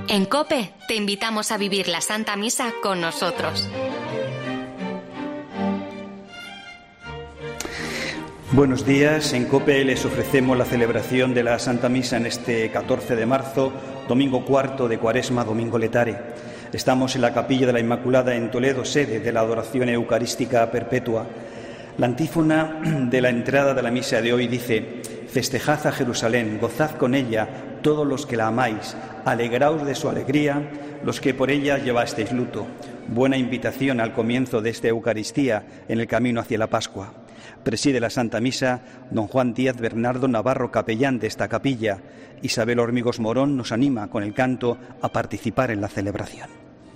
En COPE te invitamos a vivir la Santa Misa con nosotros. Buenos días, en COPE les ofrecemos la celebración de la Santa Misa en este 14 de marzo, domingo cuarto de Cuaresma, domingo letare. Estamos en la Capilla de la Inmaculada en Toledo, sede de la adoración eucarística perpetua. La antífona de la entrada de la misa de hoy dice: festejad a Jerusalén, gozad con ella todos los que la amáis, alegraos de su alegría los que por ella llevasteis luto. Buena invitación al comienzo de esta Eucaristía en el camino hacia la Pascua. Preside la Santa Misa don Juan Díaz Bernardo Navarro, capellán de esta capilla. Isabel Hormigos Morón nos anima con el canto a participar en la celebración.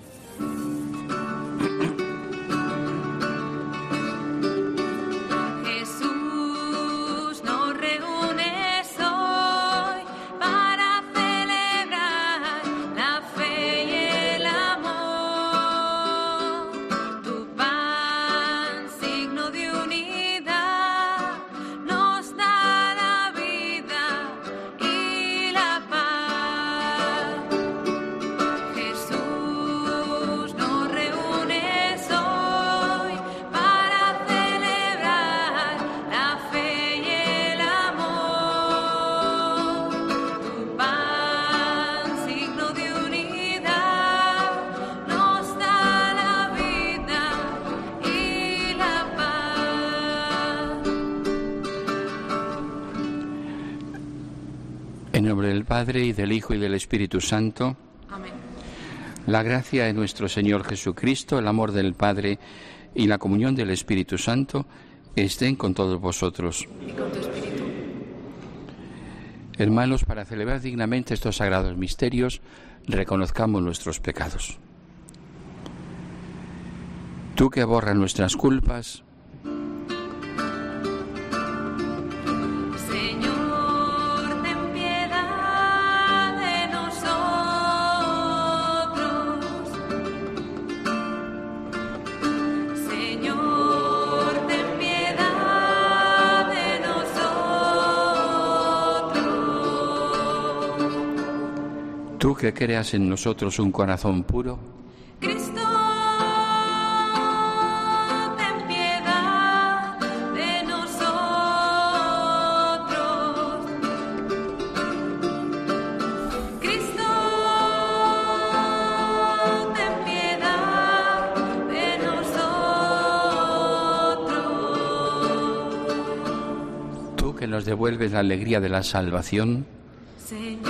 En nombre del Padre, y del Hijo, y del Espíritu Santo. Amén. La gracia de nuestro Señor Jesucristo, el amor del Padre y la comunión del Espíritu Santo estén con todos vosotros. Y con tu espíritu. Hermanos, para celebrar dignamente estos sagrados misterios, reconozcamos nuestros pecados. Tú que borras nuestras culpas, tú que creas en nosotros un corazón puro, Cristo, ten piedad de nosotros. Cristo, ten piedad de nosotros. tú que nos devuelves la alegría de la salvación, Señor,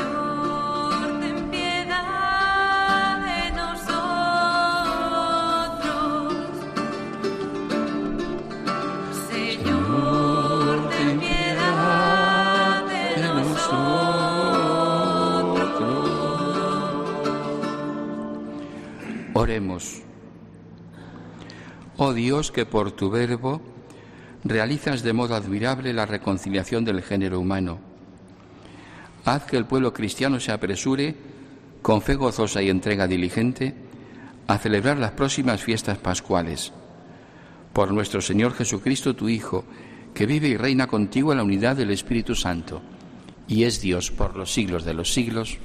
oremos. Oh Dios, que por tu verbo realizas de modo admirable la reconciliación del género humano, haz que el pueblo cristiano se apresure, con fe gozosa y entrega diligente, a celebrar las próximas fiestas pascuales. Por nuestro Señor Jesucristo, tu Hijo, que vive y reina contigo en la unidad del Espíritu Santo, y es Dios por los siglos de los siglos.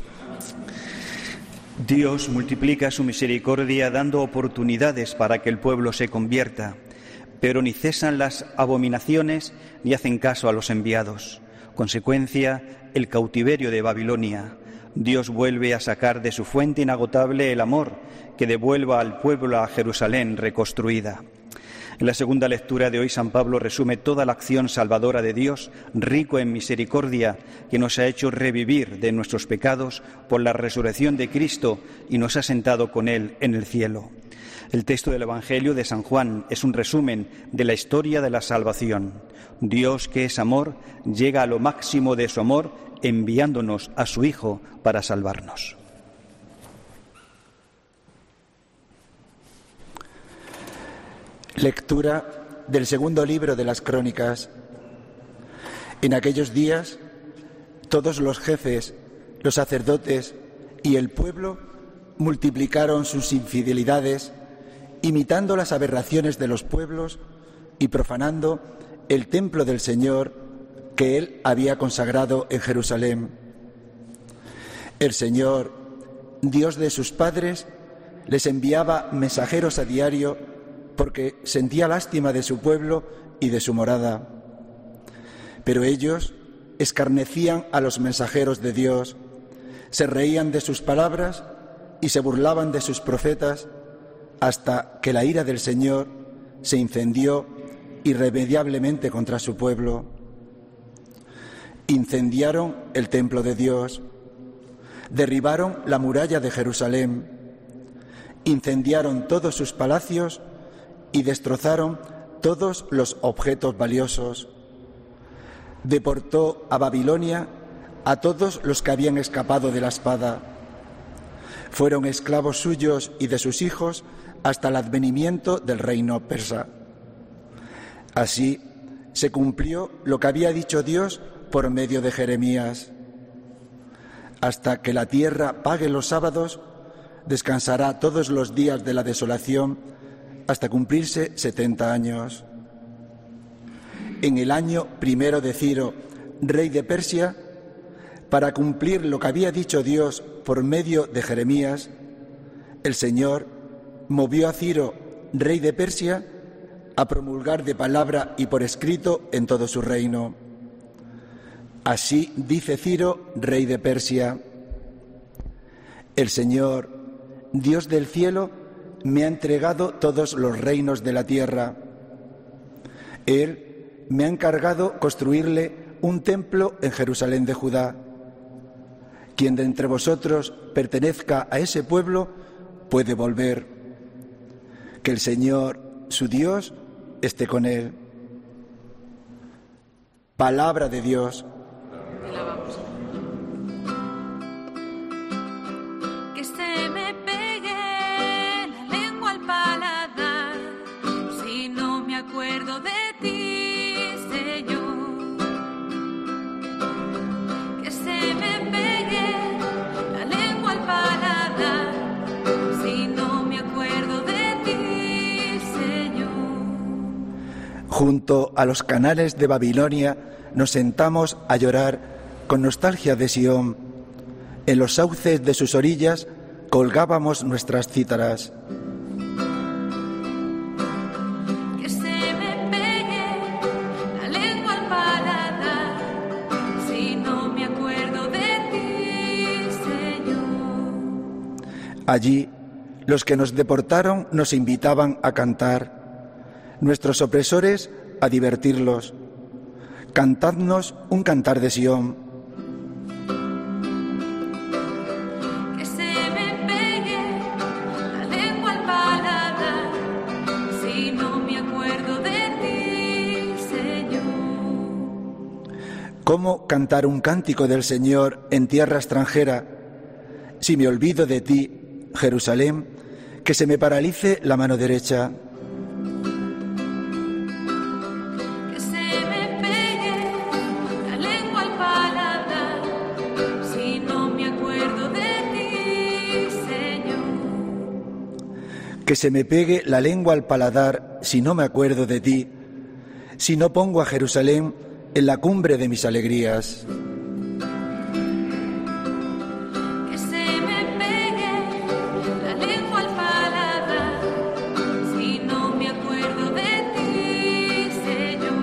Dios multiplica su misericordia dando oportunidades para que el pueblo se convierta, pero ni cesan las abominaciones ni hacen caso a los enviados. Consecuencia, el cautiverio de Babilonia. Dios vuelve a sacar de su fuente inagotable el amor que devuelva al pueblo a Jerusalén reconstruida. En la segunda lectura de hoy, San Pablo resume toda la acción salvadora de Dios, rico en misericordia, que nos ha hecho revivir de nuestros pecados por la resurrección de Cristo y nos ha sentado con Él en el cielo. El texto del Evangelio de San Juan es un resumen de la historia de la salvación. Dios, que es amor, llega a lo máximo de su amor enviándonos a su Hijo para salvarnos. Lectura del segundo libro de las Crónicas. En aquellos días, todos los jefes, los sacerdotes y el pueblo multiplicaron sus infidelidades, imitando las aberraciones de los pueblos y profanando el templo del Señor que Él había consagrado en Jerusalén. El Señor Dios de sus padres, les enviaba mensajeros a diario porque sentía lástima de su pueblo y de su morada. Pero ellos escarnecían a los mensajeros de Dios, se reían de sus palabras y se burlaban de sus profetas, hasta que la ira del Señor se incendió irremediablemente contra su pueblo. Incendiaron el templo de Dios, derribaron la muralla de Jerusalén, incendiaron todos sus palacios y destrozaron todos los objetos valiosos. Deportó a Babilonia a todos los que habían escapado de la espada. Fueron esclavos suyos y de sus hijos hasta el advenimiento del reino persa. Así se cumplió lo que había dicho Dios por medio de Jeremías. Hasta que la tierra pague los sábados, descansará todos los días de la desolación hasta cumplirse 70 años. En el año 1 de Ciro, rey de Persia, para cumplir lo que había dicho Dios por medio de Jeremías, el Señor movió a Ciro, rey de Persia, a promulgar de palabra y por escrito en todo su reino. Así dice Ciro, rey de Persia: el Señor, Dios del cielo, me ha entregado todos los reinos de la tierra. Él me ha encargado construirle un templo en Jerusalén de Judá. Quien de entre vosotros pertenezca a ese pueblo puede volver. Que el Señor, su Dios, esté con él. Palabra de Dios. Que se me pegue la lengua al paladar si no me acuerdo de ti, Señor. Que se me pegue la lengua al paladar si no me acuerdo de ti, Señor. Junto a los canales de Babilonia nos sentamos a llorar con nostalgia de Sión. En los sauces de sus orillas colgábamos nuestras cítaras. Que se me pegue la lengua al paladar si no me acuerdo de ti, Señor. Allí, los que nos deportaron nos invitaban a cantar, nuestros opresores a divertirlos. Cantadnos un cantar de Sión. Que se me pegue la lengua al paladar si no me acuerdo de ti, Señor. ¿Cómo cantar un cántico del Señor en tierra extranjera si me olvido de ti, Jerusalén, que se me paralice la mano derecha? Que se me pegue la lengua al paladar si no me acuerdo de ti, Señor. Que se me pegue la lengua al paladar si no me acuerdo de ti, si no pongo a Jerusalén en la cumbre de mis alegrías. Que se me pegue la lengua al paladar si no me acuerdo de ti, Señor.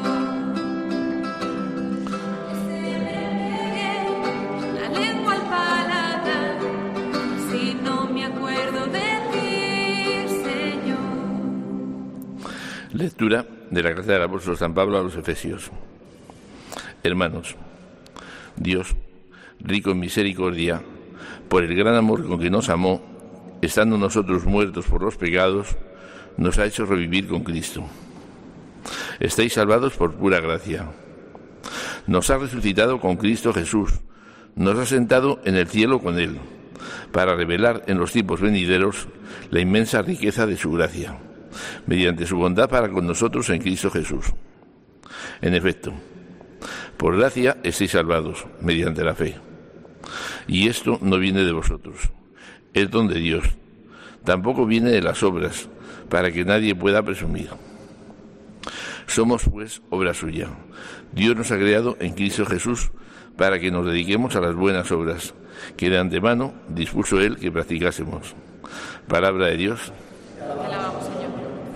Que se me pegue la lengua al paladar si no me acuerdo de ti, Señor. Lectura de la carta del apóstol San Pablo a los Efesios. Hermanos, Dios, rico en misericordia, por el gran amor con que nos amó, estando nosotros muertos por los pecados, nos ha hecho revivir con Cristo. Estáis salvados por pura gracia. Nos ha resucitado con Cristo Jesús, nos ha sentado en el cielo con Él, para revelar en los tiempos venideros la inmensa riqueza de su gracia, mediante su bondad para con nosotros en Cristo Jesús. En efecto, por gracia estáis salvados, mediante la fe. Y esto no viene de vosotros, es don de Dios. Tampoco viene de las obras, para que nadie pueda presumir. Somos, pues, obra suya. Dios nos ha creado en Cristo Jesús para que nos dediquemos a las buenas obras, que de antemano dispuso Él que practicásemos. Palabra de Dios. Alabamos, Señor.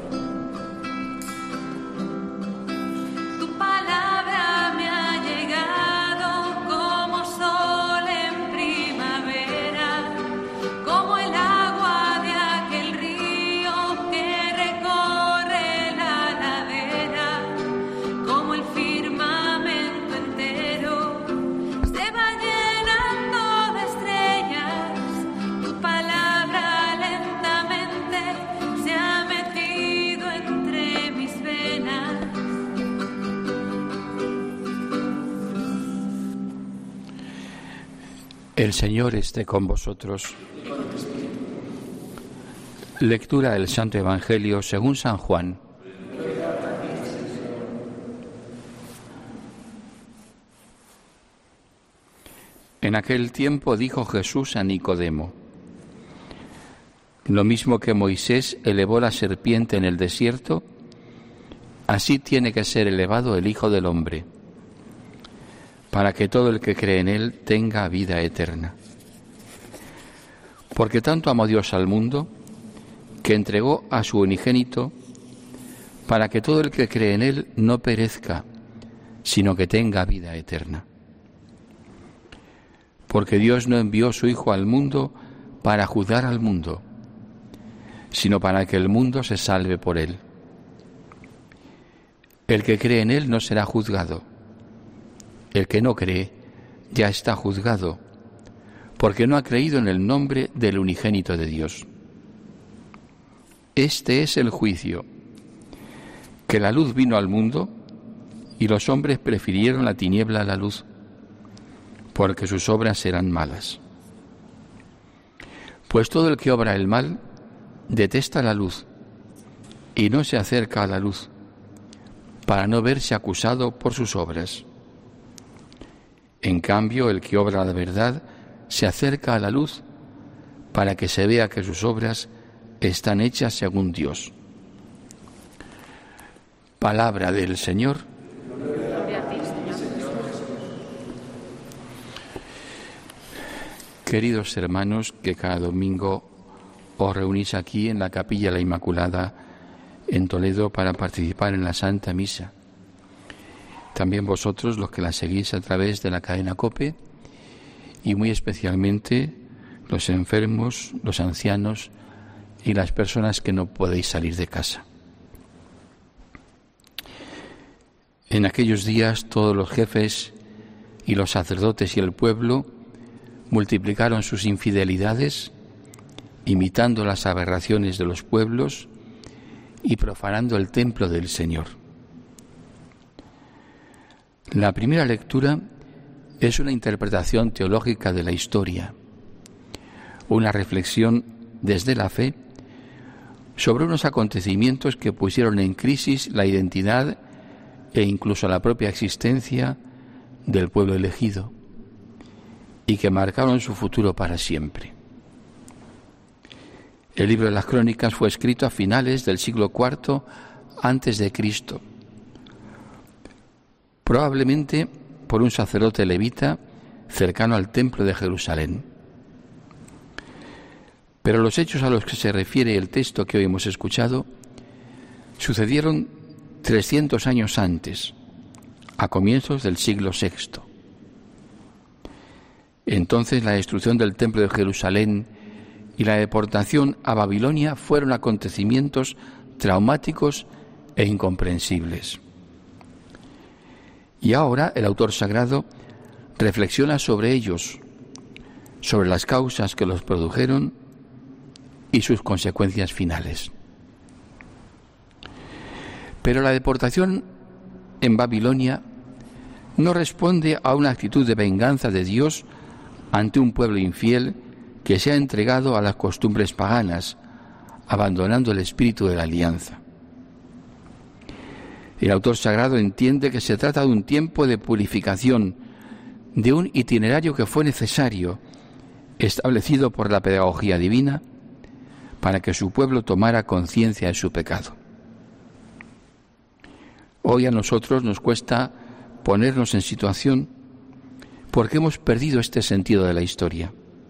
Tu palabra me ha llegado como sol en primavera, como el agua de aquel río que recorre la ladera, como el firmamento entero se va llenando de estrellas. Tu palabra lentamente se ha metido entre mis venas. El Señor esté con vosotros. Lectura del Santo Evangelio según San Juan. En aquel tiempo dijo Jesús a Nicodemo: lo mismo que Moisés elevó la serpiente en el desierto, así tiene que ser elevado el Hijo del Hombre, para que todo el que cree en Él tenga vida eterna. Porque tanto amó Dios al mundo, que entregó a su unigénito, para que todo el que cree en Él no perezca, sino que tenga vida eterna. Porque Dios no envió su Hijo al mundo para juzgar al mundo, sino para que el mundo se salve por Él. El que cree en Él no será juzgado. El que no cree ya está juzgado, porque no ha creído en el nombre del unigénito de Dios. Este es el juicio, que la luz vino al mundo y los hombres prefirieron la tiniebla a la luz, porque sus obras eran malas. Pues todo el que obra el mal detesta la luz y no se acerca a la luz, para no verse acusado por sus obras. En cambio, el que obra la verdad se acerca a la luz, para que se vea que sus obras están hechas según Dios. Palabra del Señor. Queridos hermanos, que cada domingo os reunís aquí en la Capilla de la Inmaculada en Toledo para participar en la Santa Misa. También vosotros, los que la seguís a través de la cadena COPE, y muy especialmente los enfermos, los ancianos y las personas que no podéis salir de casa. En aquellos días todos los jefes y los sacerdotes y el pueblo multiplicaron sus infidelidades, imitando las aberraciones de los pueblos y profanando el templo del Señor. La primera lectura es una interpretación teológica de la historia, una reflexión desde la fe sobre unos acontecimientos que pusieron en crisis la identidad e incluso la propia existencia del pueblo elegido y que marcaron su futuro para siempre. El libro de las Crónicas fue escrito a finales del siglo IV antes de Cristo, probablemente por un sacerdote levita cercano al templo de Jerusalén. Pero los hechos a los que se refiere el texto que hoy hemos escuchado sucedieron 300 años antes, a comienzos del siglo VI. Entonces la destrucción del templo de Jerusalén y la deportación a Babilonia fueron acontecimientos traumáticos e incomprensibles. Y ahora el autor sagrado reflexiona sobre ellos, sobre las causas que los produjeron y sus consecuencias finales. Pero la deportación en Babilonia no responde a una actitud de venganza de Dios ante un pueblo infiel que se ha entregado a las costumbres paganas, abandonando el espíritu de la alianza. El autor sagrado entiende que se trata de un tiempo de purificación, de un itinerario que fue necesario, establecido por la pedagogía divina, para que su pueblo tomara conciencia de su pecado. Hoy a nosotros nos cuesta ponernos en situación, porque hemos perdido este sentido de la historia.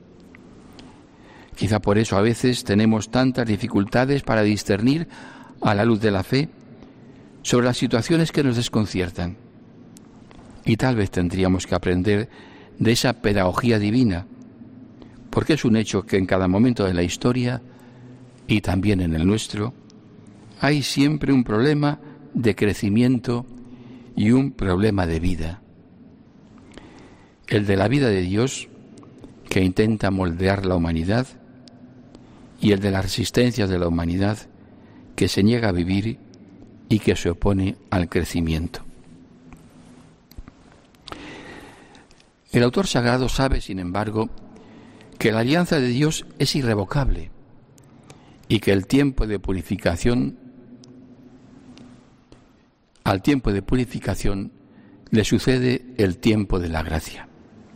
Quizá por eso a veces tenemos tantas dificultades para discernir a la luz de la fe sobre las situaciones que nos desconciertan. Y tal vez tendríamos que aprender de esa pedagogía divina, porque es un hecho que en cada momento de la historia, y también en el nuestro, hay siempre un problema de crecimiento y un problema de vida. El de la vida de Dios, que intenta moldear la humanidad, y el de las resistencias de la humanidad, que se niega a vivir y que se opone al crecimiento. El autor sagrado sabe, sin embargo, que la alianza de Dios es irrevocable y que al tiempo de purificación le sucede el tiempo de la gracia.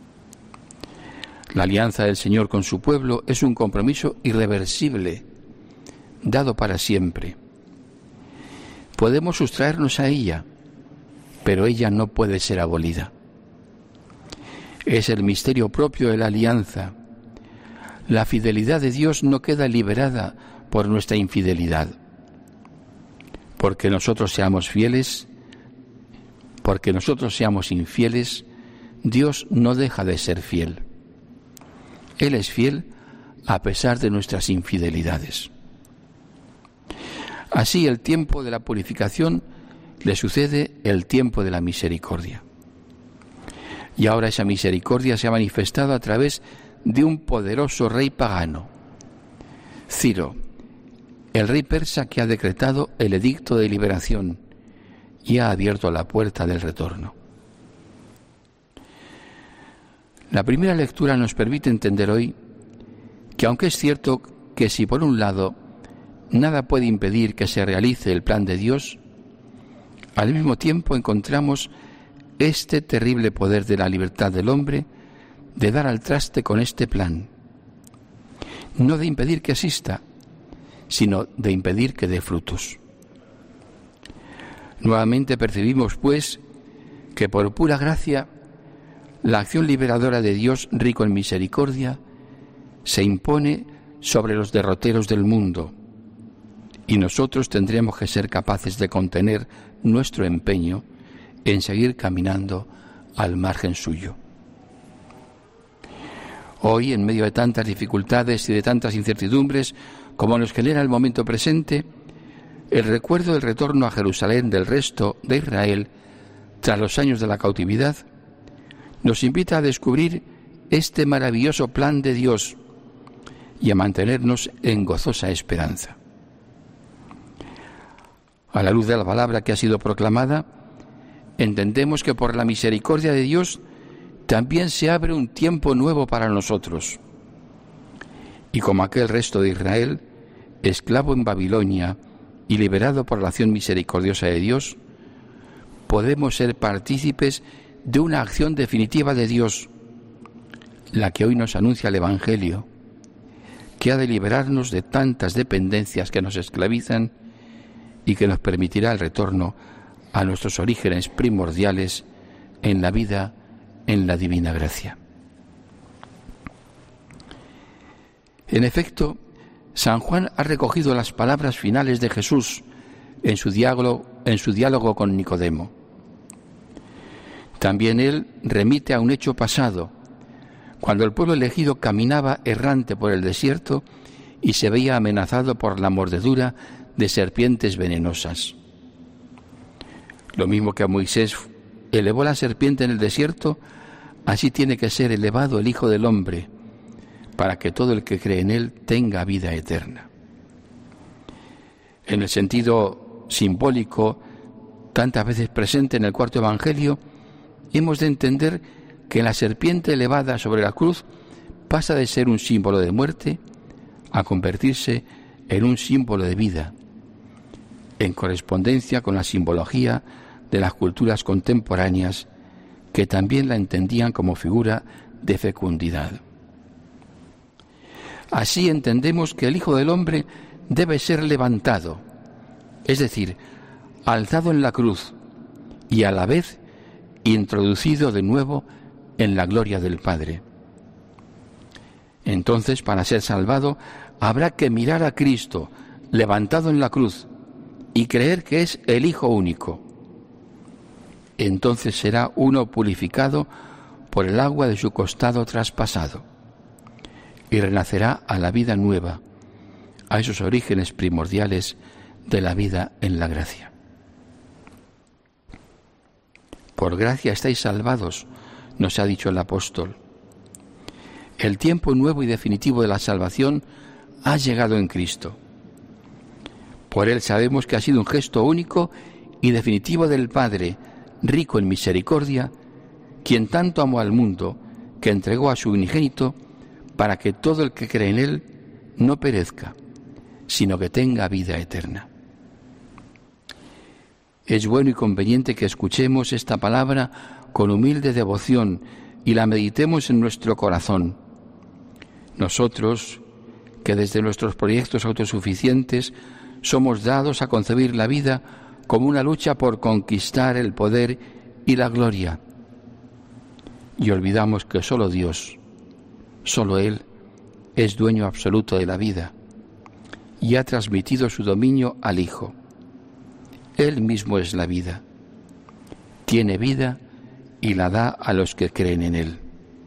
La alianza del Señor con su pueblo es un compromiso irreversible, dado para siempre. Podemos sustraernos a ella, pero ella no puede ser abolida. Es el misterio propio de la alianza. La fidelidad de Dios no queda liberada por nuestra infidelidad. Porque nosotros seamos infieles, Dios no deja de ser fiel. Él es fiel a pesar de nuestras infidelidades. Así, el tiempo de la purificación le sucede el tiempo de la misericordia. Y ahora esa misericordia se ha manifestado a través de un poderoso rey pagano, Ciro, el rey persa que ha decretado el edicto de liberación y ha abierto la puerta del retorno. La primera lectura nos permite entender hoy que aunque es cierto que si por un lado nada puede impedir que se realice el plan de Dios, al mismo tiempo encontramos este terrible poder de la libertad del hombre de dar al traste con este plan, no de impedir que exista, sino de impedir que dé frutos. Nuevamente percibimos, pues, que por pura gracia la acción liberadora de Dios, rico en misericordia, se impone sobre los derroteros del mundo, y nosotros tendremos que ser capaces de contener nuestro empeño en seguir caminando al margen suyo. Hoy, en medio de tantas dificultades y de tantas incertidumbres como nos genera el momento presente, el recuerdo del retorno a Jerusalén del resto de Israel tras los años de la cautividad nos invita a descubrir este maravilloso plan de Dios y a mantenernos en gozosa esperanza. A la luz de la palabra que ha sido proclamada, entendemos que por la misericordia de Dios también se abre un tiempo nuevo para nosotros. Y como aquel resto de Israel, esclavo en Babilonia y liberado por la acción misericordiosa de Dios, podemos ser partícipes de una acción definitiva de Dios, la que hoy nos anuncia el Evangelio, que ha de liberarnos de tantas dependencias que nos esclavizan y que nos permitirá el retorno a nuestros orígenes primordiales en la vida, en la divina gracia. En efecto, San Juan ha recogido las palabras finales de Jesús en su diálogo con Nicodemo. También él remite a un hecho pasado, cuando el pueblo elegido caminaba errante por el desierto y se veía amenazado por la mordedura de serpientes venenosas. Lo mismo que a Moisés elevó la serpiente en el desierto, así tiene que ser elevado el Hijo del Hombre, para que todo el que cree en él tenga vida eterna. En el sentido simbólico, tantas veces presente en el cuarto Evangelio, hemos de entender que la serpiente elevada sobre la cruz pasa de ser un símbolo de muerte a convertirse en un símbolo de vida, en correspondencia con la simbología de las culturas contemporáneas que también la entendían como figura de fecundidad. Así entendemos que el Hijo del Hombre debe ser levantado, es decir, alzado en la cruz y a la vez introducido de nuevo en la gloria del Padre. Entonces, para ser salvado, habrá que mirar a Cristo levantado en la cruz y creer que es el Hijo único. Entonces será uno purificado por el agua de su costado traspasado y renacerá a la vida nueva, a esos orígenes primordiales de la vida en la gracia. Por gracia estáis salvados, nos ha dicho el apóstol. El tiempo nuevo y definitivo de la salvación ha llegado en Cristo. Por Él sabemos que ha sido un gesto único y definitivo del Padre, rico en misericordia, quien tanto amó al mundo, que entregó a su unigénito, para que todo el que cree en Él no perezca, sino que tenga vida eterna. Es bueno y conveniente que escuchemos esta palabra con humilde devoción y la meditemos en nuestro corazón. Nosotros, que desde nuestros proyectos autosuficientes somos dados a concebir la vida como una lucha por conquistar el poder y la gloria, y olvidamos que solo Dios, solo Él, es dueño absoluto de la vida y ha transmitido su dominio al Hijo. Él mismo es la vida, tiene vida y la da a los que creen en Él.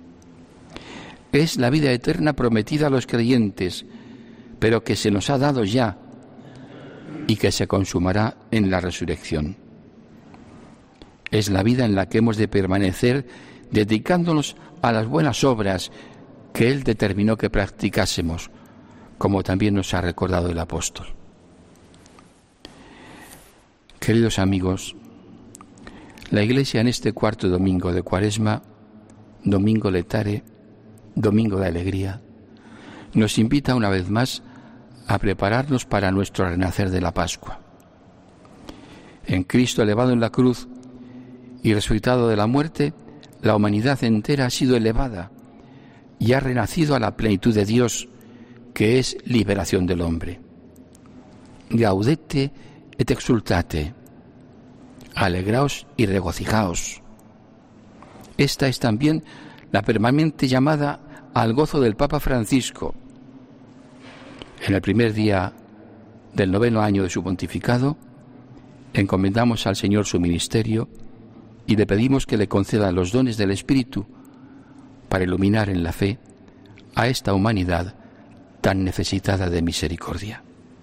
Es la vida eterna prometida a los creyentes, pero que se nos ha dado ya y que se consumará en la resurrección. Es la vida en la que hemos de permanecer dedicándonos a las buenas obras que Él determinó que practicásemos, como también nos ha recordado el apóstol. Queridos amigos, la Iglesia en este cuarto domingo de Cuaresma, domingo letare, domingo de alegría, nos invita una vez más a prepararnos para nuestro renacer de la Pascua. En Cristo elevado en la cruz y resucitado de la muerte, la humanidad entera ha sido elevada y ha renacido a la plenitud de Dios, que es liberación del hombre. Gaudete et exultate. Alegraos y regocijaos. Esta es también la permanente llamada al gozo del Papa Francisco. En el primer día del 9º año de su pontificado, encomendamos al Señor su ministerio y le pedimos que le conceda los dones del Espíritu para iluminar en la fe a esta humanidad tan necesitada de misericordia.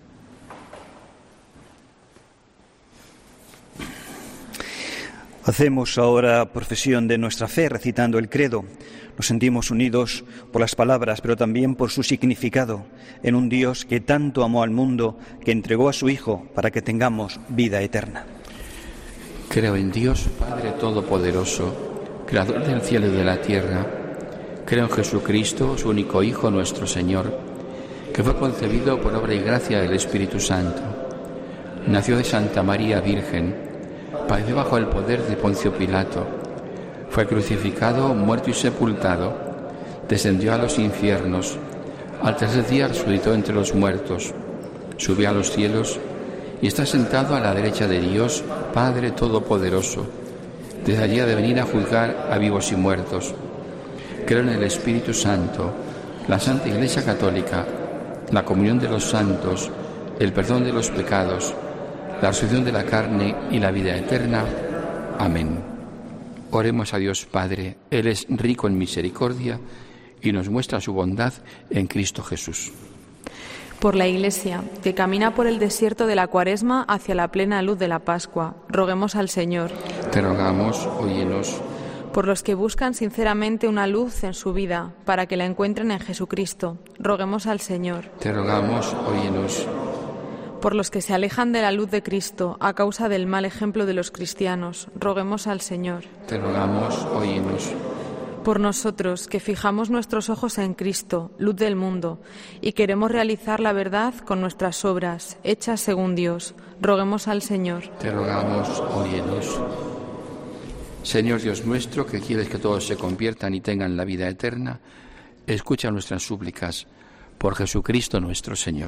Hacemos ahora profesión de nuestra fe recitando el credo. Nos sentimos unidos por las palabras, pero también por su significado, en un Dios que tanto amó al mundo, que entregó a su Hijo para que tengamos vida eterna. Creo en Dios, Padre Todopoderoso, Creador del cielo y de la tierra. Creo en Jesucristo, su único Hijo, nuestro Señor, que fue concebido por obra y gracia del Espíritu Santo. Nació de Santa María Virgen, padeció bajo el poder de Poncio Pilato, fue crucificado, muerto y sepultado, descendió a los infiernos, al tercer día resucitó entre los muertos, subió a los cielos y está sentado a la derecha de Dios, Padre Todopoderoso. Desde allí ha de venir a juzgar a vivos y muertos. Creo en el Espíritu Santo, la Santa Iglesia Católica, la comunión de los santos, el perdón de los pecados, la resurrección de la carne y la vida eterna. Amén. Oremos a Dios Padre. Él es rico en misericordia y nos muestra su bondad en Cristo Jesús. Por la Iglesia, que camina por el desierto de la Cuaresma hacia la plena luz de la Pascua, roguemos al Señor. Te rogamos, óyenos. Por los que buscan sinceramente una luz en su vida, para que la encuentren en Jesucristo, roguemos al Señor. Te rogamos, óyenos. Por los que se alejan de la luz de Cristo a causa del mal ejemplo de los cristianos, roguemos al Señor. Te rogamos, óyenos. Por nosotros, que fijamos nuestros ojos en Cristo, luz del mundo, y queremos realizar la verdad con nuestras obras, hechas según Dios, roguemos al Señor. Te rogamos, óyenos. Señor Dios nuestro, que quieres que todos se conviertan y tengan la vida eterna, escucha nuestras súplicas por Jesucristo nuestro Señor.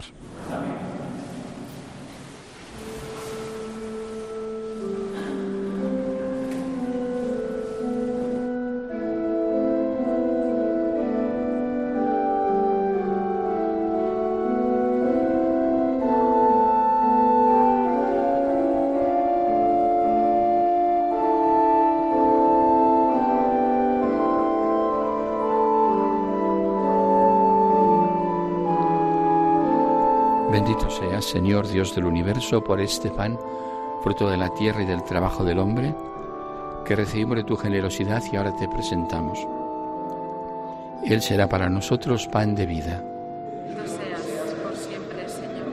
seas, Señor Dios del universo, por este pan, fruto de la tierra y del trabajo del hombre, que recibimos de tu generosidad y ahora te presentamos. Él será para nosotros pan de vida. Bendito seas por siempre, Señor.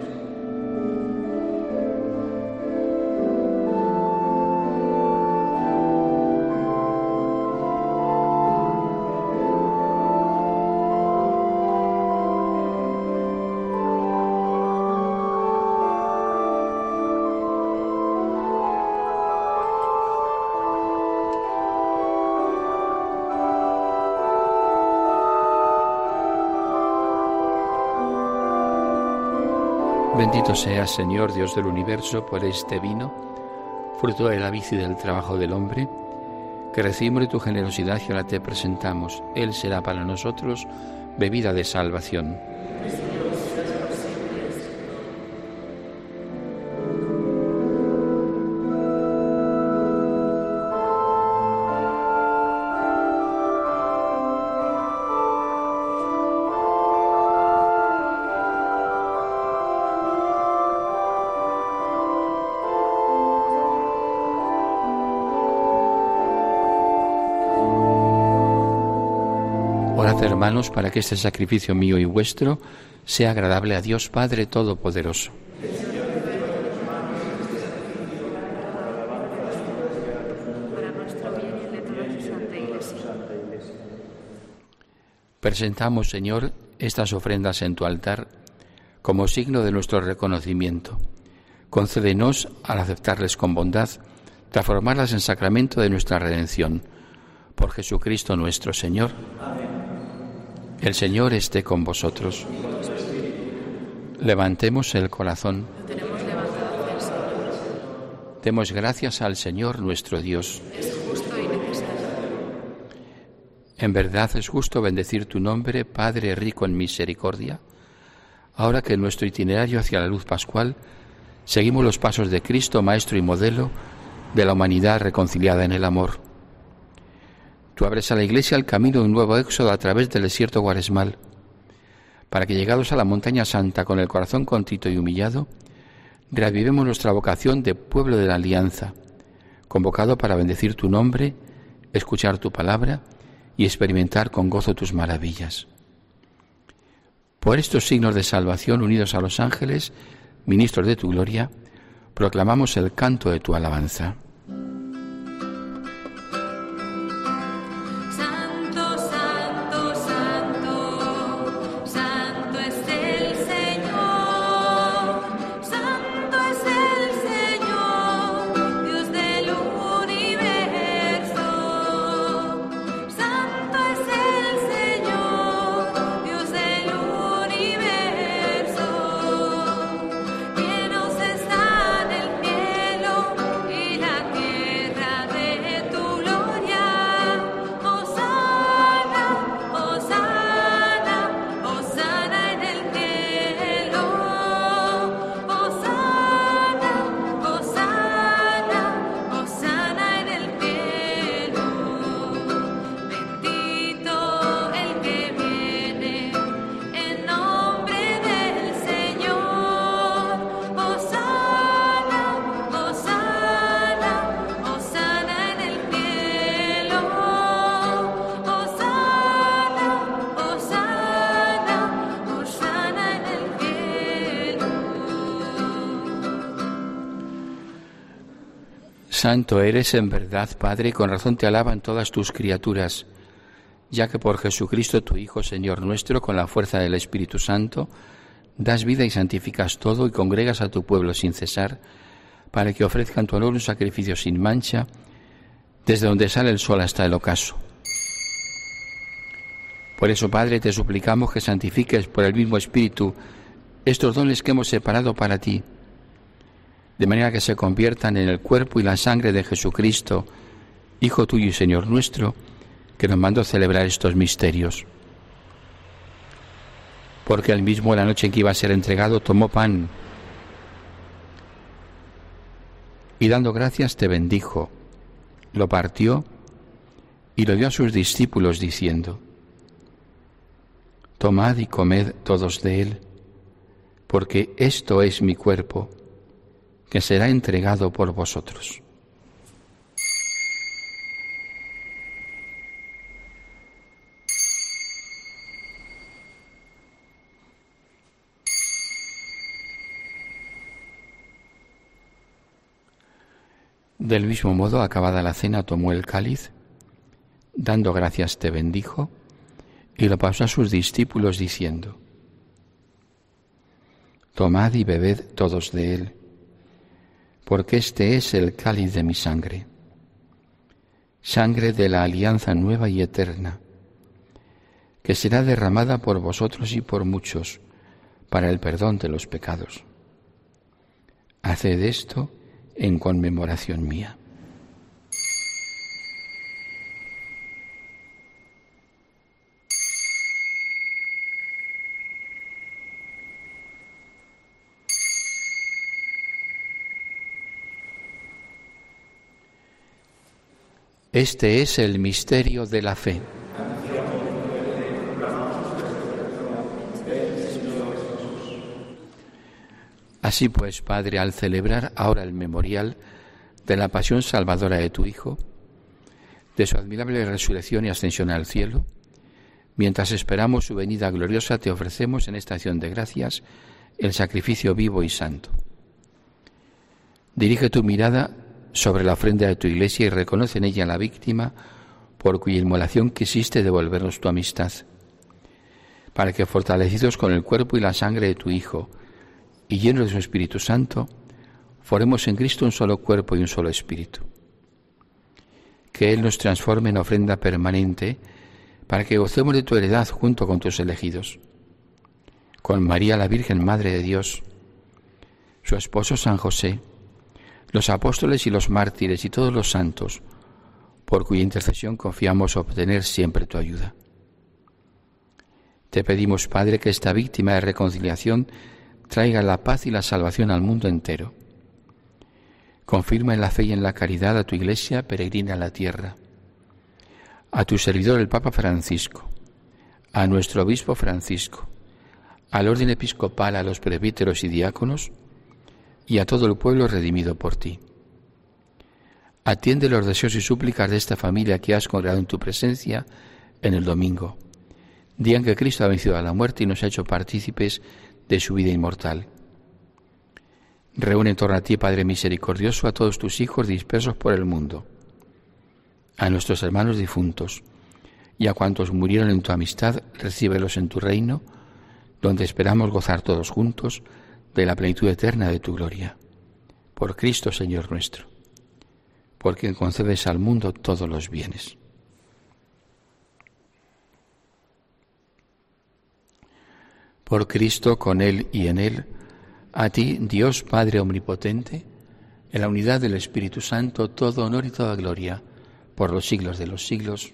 Bendito seas, Señor Dios del universo, por este vino, fruto de la vid y del trabajo del hombre, que recibimos de tu generosidad y ahora te presentamos. Él será para nosotros bebida de salvación. Orad, hermanos, para que este sacrificio mío y vuestro sea agradable a Dios Padre Todopoderoso. Para nuestro bien y el de toda su santa Iglesia. Presentamos, Señor, estas ofrendas en tu altar como signo de nuestro reconocimiento. Concédenos, al aceptarles con bondad, transformarlas en sacramento de nuestra redención. Por Jesucristo nuestro Señor. Amén. El Señor esté con vosotros. Levantemos el corazón. Tenemos levantado hacia el Señor. Demos gracias al Señor nuestro Dios. Es justo y necesario. En verdad es justo bendecir tu nombre, Padre rico en misericordia. Ahora que en nuestro itinerario hacia la luz pascual seguimos los pasos de Cristo, Maestro y modelo de la humanidad reconciliada en el amor. Tú abres a la Iglesia el camino de un nuevo éxodo a través del desierto cuaresmal, para que llegados a la montaña santa con el corazón contrito y humillado, reavivemos nuestra vocación de pueblo de la alianza, convocado para bendecir tu nombre, escuchar tu palabra y experimentar con gozo tus maravillas. Por estos signos de salvación unidos a los ángeles, ministros de tu gloria, proclamamos el canto de tu alabanza. Santo eres en verdad, Padre, y con razón te alaban todas tus criaturas, ya que por Jesucristo tu Hijo, Señor nuestro, con la fuerza del Espíritu Santo, das vida y santificas todo y congregas a tu pueblo sin cesar, para que ofrezcan tu honor un sacrificio sin mancha, desde donde sale el sol hasta el ocaso. Por eso, Padre, te suplicamos que santifiques por el mismo Espíritu estos dones que hemos separado para ti, de manera que se conviertan en el cuerpo y la sangre de Jesucristo, Hijo tuyo y Señor nuestro, que nos mandó celebrar estos misterios. Porque él mismo, la noche en que iba a ser entregado, tomó pan y dando gracias te bendijo, lo partió y lo dio a sus discípulos diciendo: Tomad y comed todos de él, porque esto es mi cuerpo, que será entregado por vosotros. Del mismo modo, acabada la cena, tomó el cáliz, dando gracias te bendijo, y lo pasó a sus discípulos diciendo: Tomad y bebed todos de él, porque este es el cáliz de mi sangre, sangre de la alianza nueva y eterna, que será derramada por vosotros y por muchos para el perdón de los pecados. Haced esto en conmemoración mía. Este es el misterio de la fe. Así pues, Padre, al celebrar ahora el memorial de la pasión salvadora de tu Hijo, de su admirable resurrección y ascensión al cielo, mientras esperamos su venida gloriosa, te ofrecemos en esta acción de gracias el sacrificio vivo y santo. Dirige tu mirada sobre la ofrenda de tu Iglesia y reconoce en ella la víctima por cuya inmolación quisiste devolvernos tu amistad, para que, fortalecidos con el cuerpo y la sangre de tu Hijo y llenos de su Espíritu Santo, formemos en Cristo un solo cuerpo y un solo espíritu. Que Él nos transforme en ofrenda permanente para que gocemos de tu heredad junto con tus elegidos, con María la Virgen Madre de Dios, su esposo San José, los apóstoles y los mártires y todos los santos, por cuya intercesión confiamos obtener siempre tu ayuda. Te pedimos, Padre, que esta víctima de reconciliación traiga la paz y la salvación al mundo entero. Confirma en la fe y en la caridad a tu Iglesia peregrina en la tierra, a tu servidor el Papa Francisco, a nuestro obispo Francisco, al orden episcopal, a los presbíteros y diáconos, y a todo el pueblo redimido por ti. Atiende los deseos y súplicas de esta familia que has congregado en tu presencia en el domingo, día en que Cristo ha vencido a la muerte y nos ha hecho partícipes de su vida inmortal. Reúne en torno a ti, Padre misericordioso, a todos tus hijos dispersos por el mundo, a nuestros hermanos difuntos y a cuantos murieron en tu amistad, recíbelos en tu reino, donde esperamos gozar todos juntos de la plenitud eterna de tu gloria. Por Cristo, Señor nuestro, por quien concedes al mundo todos los bienes. Por Cristo, con Él y en Él, a ti, Dios Padre omnipotente, en la unidad del Espíritu Santo, todo honor y toda gloria, por los siglos de los siglos.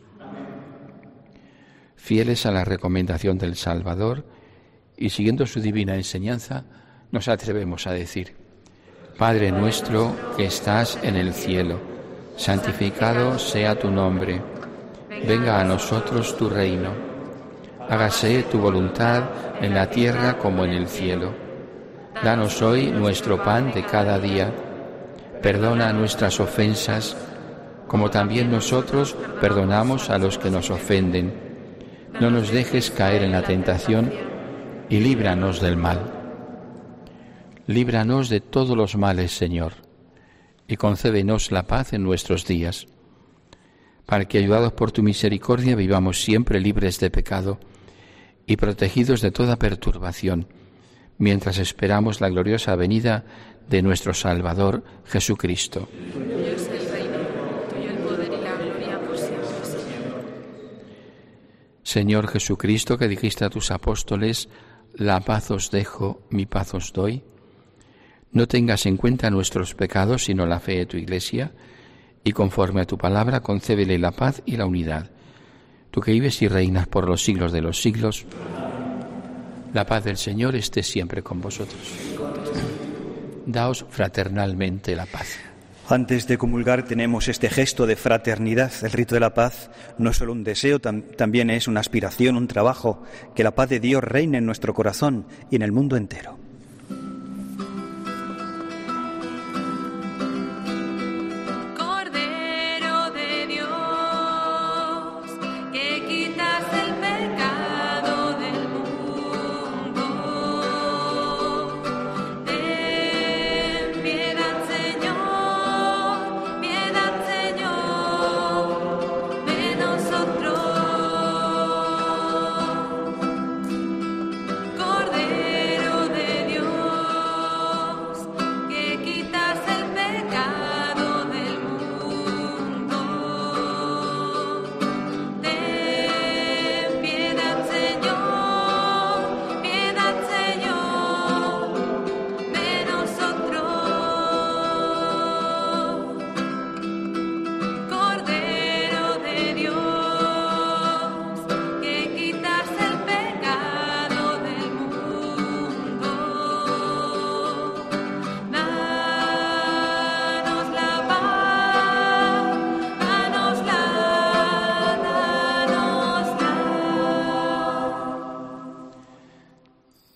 Fieles a la recomendación del Salvador y siguiendo su divina enseñanza, nos atrevemos a decir: Padre nuestro que estás en el cielo, santificado sea tu nombre. Venga a nosotros tu reino. Hágase tu voluntad en la tierra como en el cielo. Danos hoy nuestro pan de cada día. Perdona nuestras ofensas, como también nosotros perdonamos a los que nos ofenden. No nos dejes caer en la tentación y líbranos del mal. Líbranos de todos los males, Señor, y concédenos la paz en nuestros días, para que, ayudados por tu misericordia, vivamos siempre libres de pecado y protegidos de toda perturbación, mientras esperamos la gloriosa venida de nuestro Salvador, Jesucristo. Tuyo es el reino, tuyo el poder y la gloria por siempre, Señor. Señor Jesucristo, que dijiste a tus apóstoles: la paz os dejo, mi paz os doy, no tengas en cuenta nuestros pecados, sino la fe de tu Iglesia, y conforme a tu palabra, concédele la paz y la unidad. Tú que vives y reinas por los siglos de los siglos, la paz del Señor esté siempre con vosotros. Daos fraternalmente la paz. Antes de comulgar tenemos este gesto de fraternidad. El rito de la paz no es solo un deseo, también es una aspiración, un trabajo, que la paz de Dios reine en nuestro corazón y en el mundo entero.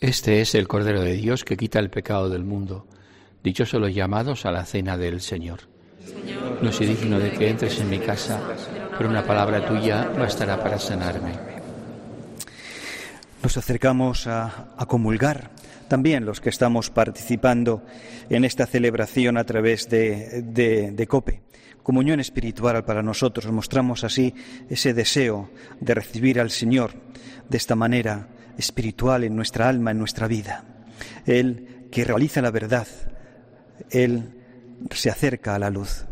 Este es el Cordero de Dios que quita el pecado del mundo. Dichosos los llamados a la cena del Señor. No soy digno de que entres en mi casa, pero una palabra tuya bastará para sanarme. Nos acercamos a comulgar, también los que estamos participando en esta celebración a través de COPE. Comunión espiritual para nosotros. Mostramos así ese deseo de recibir al Señor de esta manera espiritual en nuestra alma, en nuestra vida. Él que realiza la verdad, Él se acerca a la luz.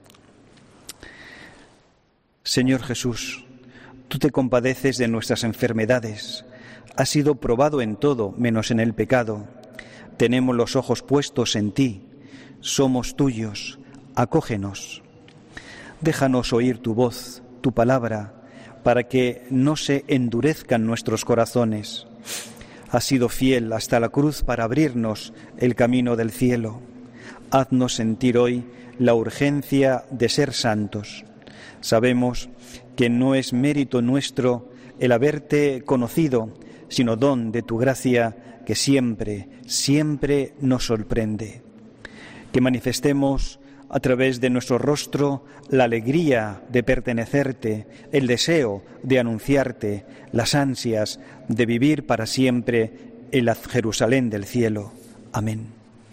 Señor Jesús, tú te compadeces de nuestras enfermedades. Has sido probado en todo, menos en el pecado. Tenemos los ojos puestos en ti. Somos tuyos. Acógenos. Déjanos oír tu voz, tu palabra, para que no se endurezcan nuestros corazones. Has sido fiel hasta la cruz para abrirnos el camino del cielo. Haznos sentir hoy la urgencia de ser santos. Sabemos que no es mérito nuestro el haberte conocido, sino don de tu gracia que siempre, siempre nos sorprende. Que manifestemos a través de nuestro rostro la alegría de pertenecerte, el deseo de anunciarte, las ansias de vivir para siempre en la Jerusalén del cielo. Amén.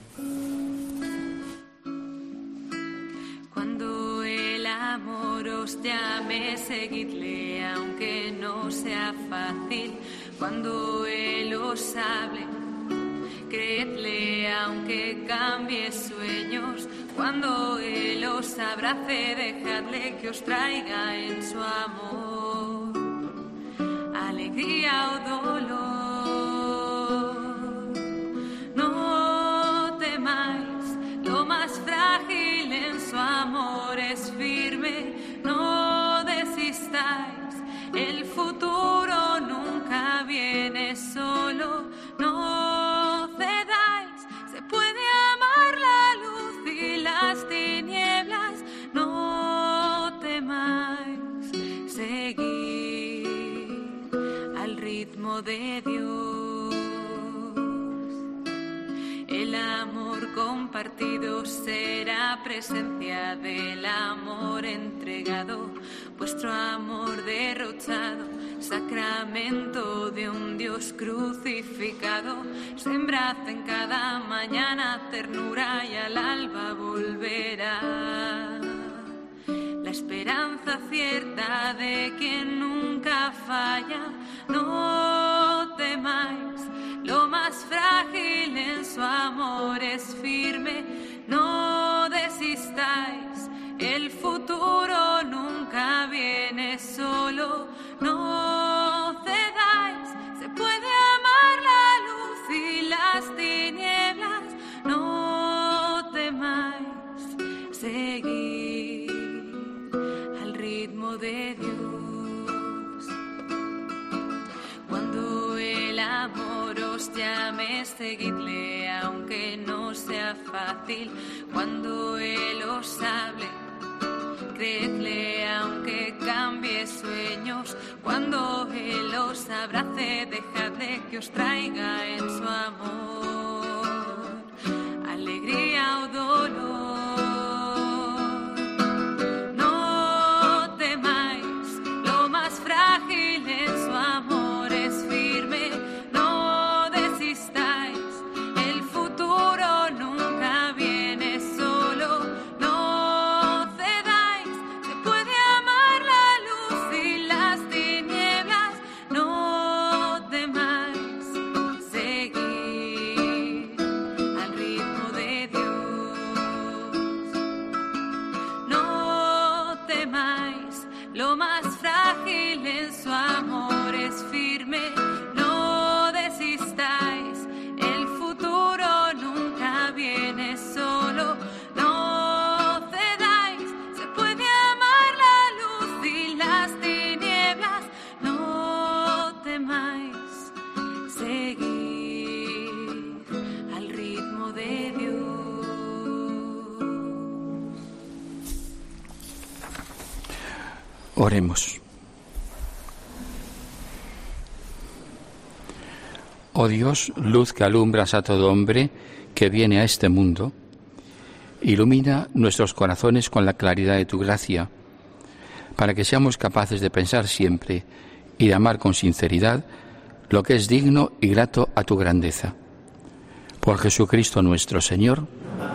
Cuando el amor os llame, seguidle, aunque no sea fácil. Cuando Él os hable, creedle, aunque cambie sueños. Cuando Él os abrace, dejadle que os traiga en su amor alegría o dolor. No temáis, lo más frágil en su amor es firme. No desistáis, el futuro nunca viene solo. No cedáis, se puede amar la luz y las tinieblas. No temáis, seguid al ritmo de Dios. El amor compartido será presencia del amor entregado. Vuestro amor derrochado, sacramento de un Dios crucificado. Sembrad en cada mañana ternura y al alba volverá la esperanza cierta de quien nunca falla. No temáis, lo más frágil en su amor es firme. No desistáis, el futuro nunca viene solo. No cedáis, se puede amar la luz y las tinieblas. No temáis, seguid al ritmo de Dios. Cuando el amor os llame, seguidle, aunque no sea fácil. Cuando Él os hable, creedle, aunque cambie sueños. Cuando Él os abrace, dejadle que os traiga en su amor alegría o dolor. No temáis, lo más frágil en su amor es firme. No desistáis, el futuro nunca viene solo. No cedáis, se puede amar la luz y las tinieblas. No temáis, seguid al ritmo de Dios. No temáis, lo más frágil en su amor es firme. No desistáis, el futuro nunca viene solo. No cedáis, se puede amar la luz y las tinieblas. No temáis, seguid al ritmo de Dios. Oremos. Oh Dios, luz que alumbras a todo hombre que viene a este mundo, ilumina nuestros corazones con la claridad de tu gracia, para que seamos capaces de pensar siempre y de amar con sinceridad lo que es digno y grato a tu grandeza. Por Jesucristo nuestro Señor.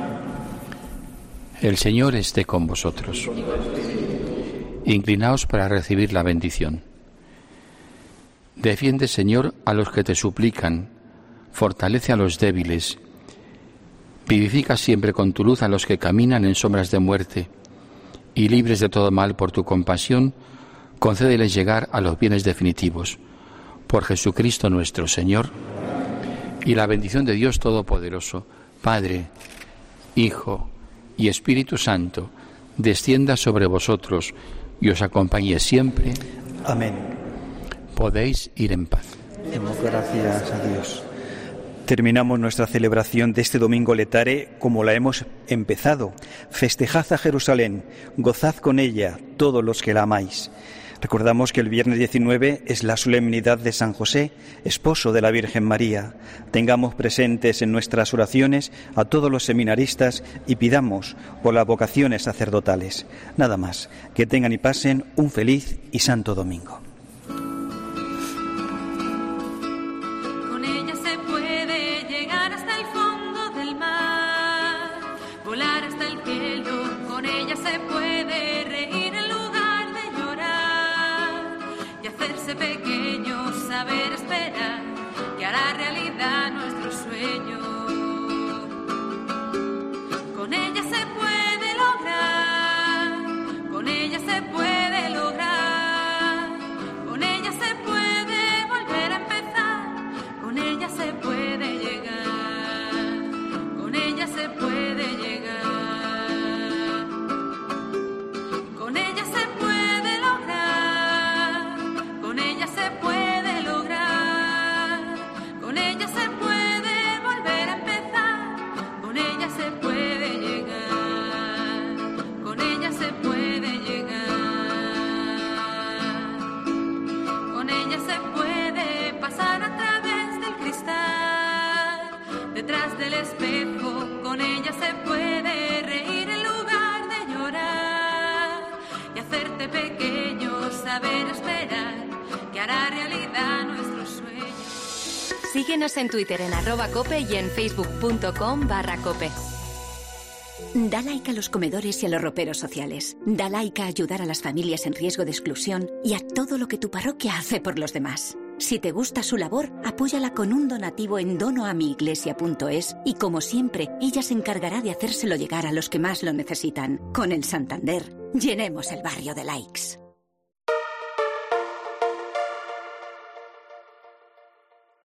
El Señor esté con vosotros. Inclinaos para recibir la bendición. Defiende, Señor, a los que te suplican, fortalece a los débiles, vivifica siempre con tu luz a los que caminan en sombras de muerte, y libres de todo mal por tu compasión, concédeles llegar a los bienes definitivos. Por Jesucristo nuestro Señor. Y la bendición de Dios Todopoderoso, Padre, Hijo y Espíritu Santo, descienda sobre vosotros y os acompañe siempre. Amén. Podéis ir en paz. Demos gracias a Dios. Terminamos nuestra celebración de este domingo letare como la hemos empezado. Festejad a Jerusalén, gozad con ella todos los que la amáis. Recordamos que el viernes 19 es la solemnidad de San José, esposo de la Virgen María. Tengamos presentes en nuestras oraciones a todos los seminaristas y pidamos por las vocaciones sacerdotales. Nada más, que tengan y pasen un feliz y santo domingo. Con ella se puede llegar hasta el fondo del mar, volar hasta el cielo, con ella se puede reír en lugar de llorar y hacerse pequeño, saber esperar, que hará realidad nuestro sueño. Con ella se puede lograr, con ella se puede lograr, con ella se puede volver a empezar, con ella se puede llegar, con ella se puede llegar, con ella se puede lograr, con ella se puede lograr, con ella se puede volver a empezar, con ella se puede llegar, con ella se puede llegar, con ella se puede pasar a través del cristal, detrás del espejo, con ella se puede reír en lugar de llorar y hacerte pequeño, saber esperar, que hará realidad nuestros sueños. Síguenos en Twitter en @cope y en facebook.com/cope. Da like a los comedores y a los roperos sociales. Da like a ayudar a las familias en riesgo de exclusión y a todo lo que tu parroquia hace por los demás. Si te gusta su labor, apóyala con un donativo en donoamiiglesia.es y, como siempre, ella se encargará de hacérselo llegar a los que más lo necesitan. Con el Santander, llenemos el barrio de likes.